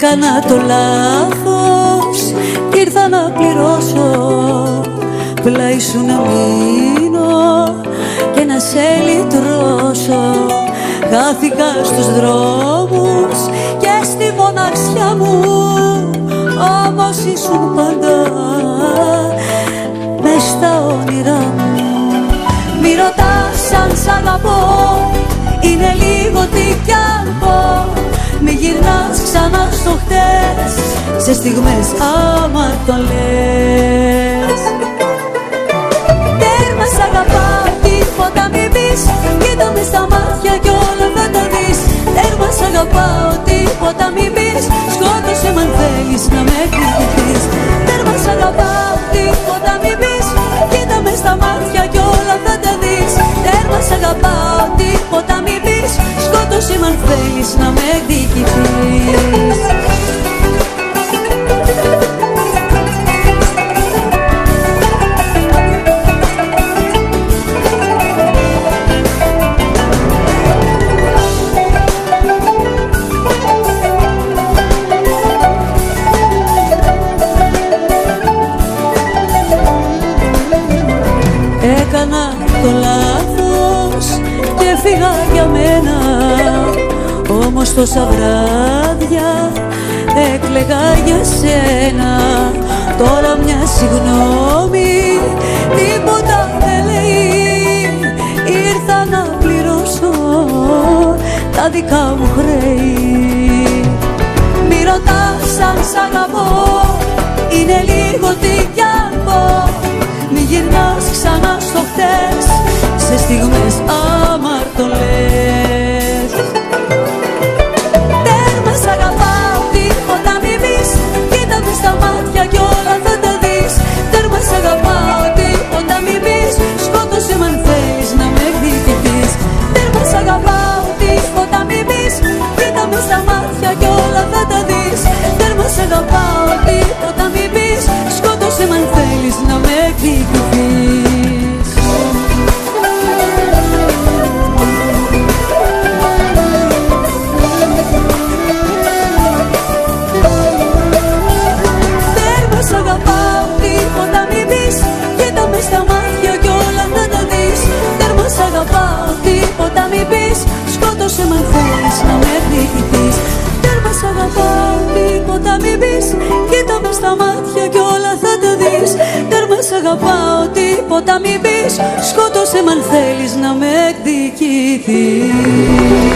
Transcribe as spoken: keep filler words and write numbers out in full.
Έκανα το λάθος κι ήρθα να πληρώσω, πλάι σου να μείνω και να σε λυτρώσω. Χάθηκα στους δρόμους και στη μοναξιά μου, όμως ήσουν πάντα μες στα όνειρά μου. Μη ρωτάς αν σ' αγαπώ, είναι λίγο τι κι αν πω. Μη γυρνάς ξανά στο χτες, σε στιγμές άμα το λες. Τέρμα σ' αγαπάω, τίποτα μη πεις, κοίτα με στα μάτια κι όλα θα τα δεις. Τέρμα σ' αγαπάω, τίποτα μη πεις, σκότωσε μ' αν θέλεις να με εκδικηθείς. Τέρμα σ' αγαπάω, τίποτα μη πεις, κοίτα με στα μάτια κι όλα θα τα δεις. Τέρμα σ' αγαπάω, τίποτα μη πεις, σκότωσε μ' αν θέλεις να με εκδικηθείς. Έκανα το λάθος και φύγα για μένα, όμως τόσα βράδια έκλαιγα για σένα. Τώρα μια συγγνώμη τίποτα δεν λέει, ήρθα να πληρώσω τα δικά μου χρέη. Μη ρωτάς αν σ' αγαπώ, είναι λίγο τι κι αν πω. Μη γυρνάς ξανά στο χτες, σε στιγμές αμαρτωλές. Τέρμα σ' αγαπάω, τίποτα μη πεις, κοίτα με στα μάτια κι όλα θα τα δεις. Τέρμα σ' αγαπάω, τίποτα μη πεις, σκότωσε μ' αν θέλεις να με εκδικηθείς. Τέρμα σ' αγαπάω, τίποτα μη πεις, κοίτα με στα μάτια κι όλα θα τα δεις. Τέρμα σ' αγαπάω, τίποτα μη πεις, σκότωσε μ' αν θέλεις να με εκδικηθείς. Τέρμα σ' αγαπάω, τίποτα μη πεις, κοίτα με στα μάτια κι όλα θα τα δεις. Τέρμα σ' αγαπάω, τίποτα μη πεις, σκότωσε μ' αν θέλεις να με εκδικηθείς. Τέρμα σ' αγαπάω, τίποτα μη πεις, κοίτα με στα μάτια κι όλα θα τα δεις. Τέρμα σ' αγαπάω, τίποτα μη πεις, σκότωσε μ' αν θέλεις να με εκδικηθείς.